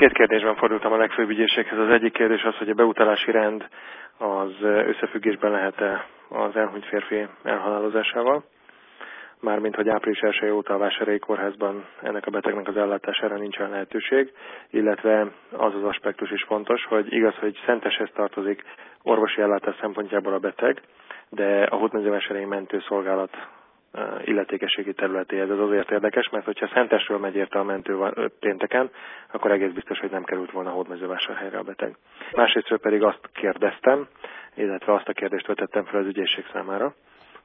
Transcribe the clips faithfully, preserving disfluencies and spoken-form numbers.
Két kérdésben fordultam a legfőbb ügyészséghez. Az egyik kérdés az, hogy a beutalási rend az összefüggésben lehet-e az elhunyt férfi elhalálozásával. Mármint, hogy április elseje óta a Vásárhelyi Kórházban ennek a betegnek az ellátására nincsen lehetőség, illetve az az aspektus is fontos, hogy igaz, hogy Szenteshez tartozik orvosi ellátás szempontjából a beteg, de a Hódmezővásárhelyi mentőszolgálat illetékességi területéhez. Ez azért érdekes, mert hogyha Szentesről megy érte a mentő pénteken, akkor egész biztos, hogy nem került volna Hódmezővásárhelyre a beteg. Másrésztről pedig azt kérdeztem, illetve azt a kérdést vetettem fel az ügyészség számára,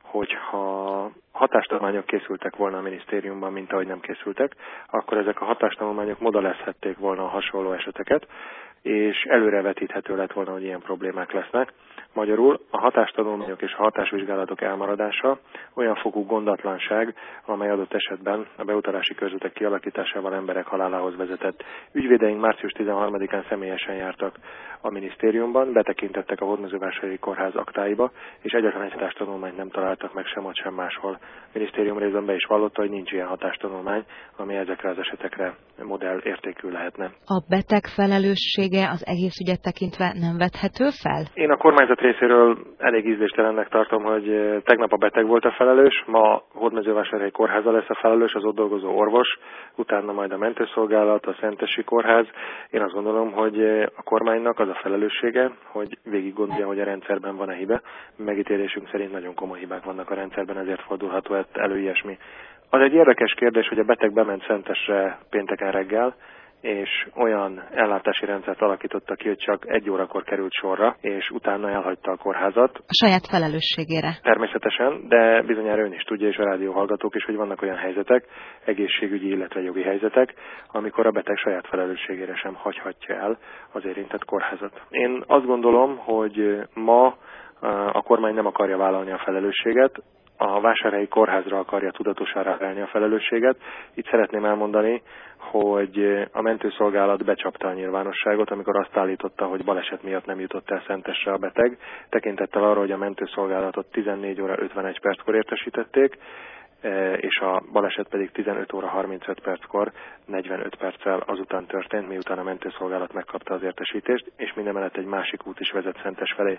hogyha hatástanulmányok készültek volna a minisztériumban, mint ahogy nem készültek, akkor ezek a hatástanulmányok modellezhették volna a hasonló eseteket, és előrevetíthető lett volna, hogy ilyen problémák lesznek. Magyarul a hatástanulmányok és a hatásvizsgálatok elmaradása olyan fokú gondatlanság, amely adott esetben a beutalási körzetek kialakításával emberek halálához vezetett. Ügyvédeink március tizenharmadikán személyesen jártak a minisztériumban, betekintettek a Hódmezővásárhelyi Kórház aktáiba, és egyetlen egy hatástanulmányt nem találtak meg sem ott, sem máshol. A minisztérium részben be is vallotta, hogy nincs ilyen hatástanulmány, ami ezekre az esetekre modell értékű lehetne. A beteg felelőssége az egész ügyet tekintve nem vethető fel? Én a kormányzat részéről elég ízléstelennek tartom, hogy tegnap a beteg volt a felelős, ma Hódmezővásárhelyi Kórháza lesz a felelős, az ott dolgozó orvos, utána majd a mentőszolgálat, a Szentesi Kórház. Én azt gondolom, hogy a kormánynak az a felelőssége, hogy végig gondolja, hogy a rendszerben van-e hiba. Megítélésünk szerint nagyon komoly hibák vannak a rendszerben, ezért fordulható elő ilyesmi. Az egy érdekes kérdés, hogy a beteg bement Szentesre pénteken reggel, és olyan ellátási rendszert alakította ki, hogy csak egy órakor került sorra, és utána elhagyta a kórházat. A saját felelősségére. Természetesen, de bizonyára ön is tudja, és a rádióhallgatók is, hogy vannak olyan helyzetek, egészségügyi, illetve jogi helyzetek, amikor a beteg saját felelősségére sem hagyhatja el az érintett kórházat. Én azt gondolom, hogy ma a kormány nem akarja vállalni a felelősséget, a Vásárhelyi Kórházra akarja tudatosan rávenni a felelősséget. Itt szeretném elmondani, hogy a mentőszolgálat becsapta a nyilvánosságot, amikor azt állította, hogy baleset miatt nem jutott el Szentesre a beteg, tekintettel arra, hogy a mentőszolgálatot tizennégy óra ötvenegy perckor értesítették, és a baleset pedig tizenöt óra harmincöt perckor, negyvenöt perccel azután történt, miután a mentőszolgálat megkapta az értesítést, és mindemellett egy másik út is vezet Szentes felé.